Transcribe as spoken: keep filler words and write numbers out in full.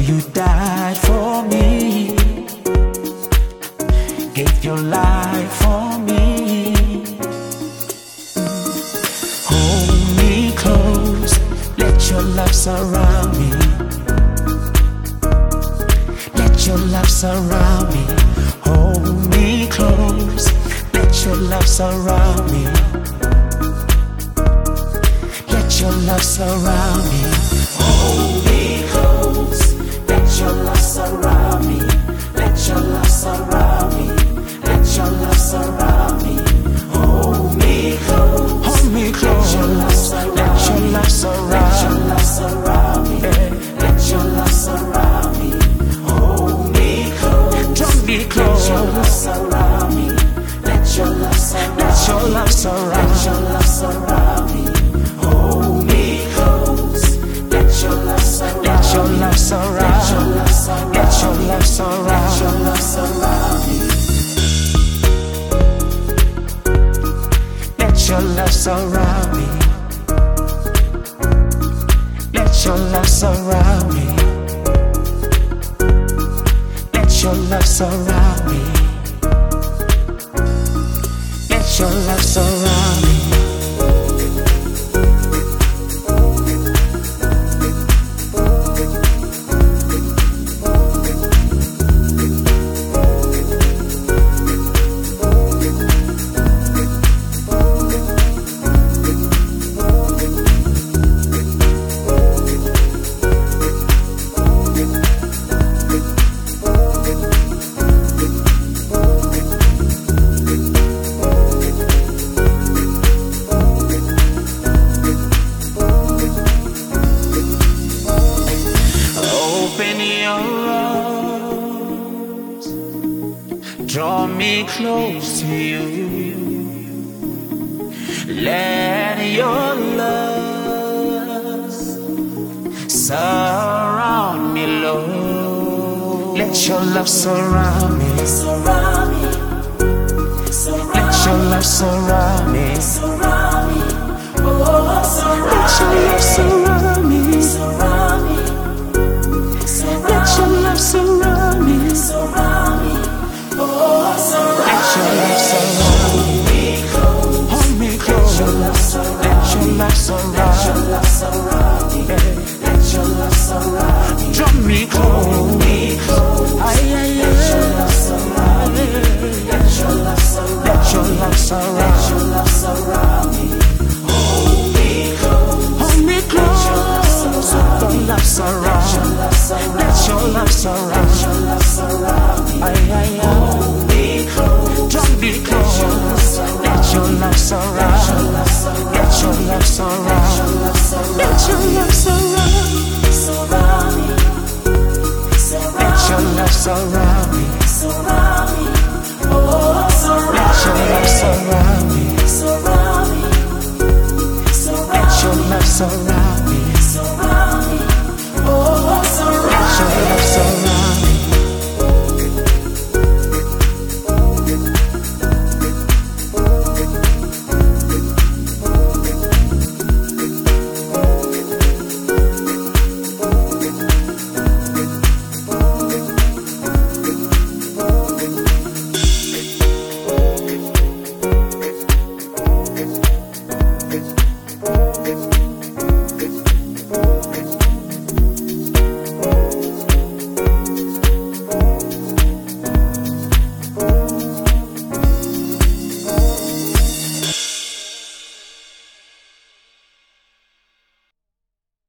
you died for me, gave your life for me. Hold me close, let your love surround me. Let your love surround me. Hold me close, let your love surround me. Let your love surround me. Hold me close, let your love surround me. Let your love surround me. Let your love surround me. Hold me close, hold me close. Let your love surround, let your love surround me. Let your love surround me. Hold me close, draw me close. Let your love surround me. Let your love surround, let your love surround, let your love surround me. Hold me close, let your love surround, let your love surround, let your love surround, let your love surround, let your love surround me. Let your love surround me. Let your love surround me. Let your love surround me. Let your love surround me. Draw me close to you. Let your love surround me, Lord. Let your love surround me. Surround me. Let your love surround me. Surround me. Oh, surround let your love surround me. Surround me. Let your love surround me. Surround me. Oh, surround let your love surround me. Hold me close. Let your love surround. Let your love surround me. Let your love surround me. Draw me close. Hold me close. Ay, ay, ay. Let your love surround me. Let your love surround. Let your love surround. Let your love surround me. Hold me close. Hold me close. Let your love surround. Let your love surround. Let your love surround. Let your love surround me. Ay, ay, ay. Hold me close. Draw me close. Let your love surround. Let your love surround. Let your love surround. Let your love surround. Surround me. Let your love surround.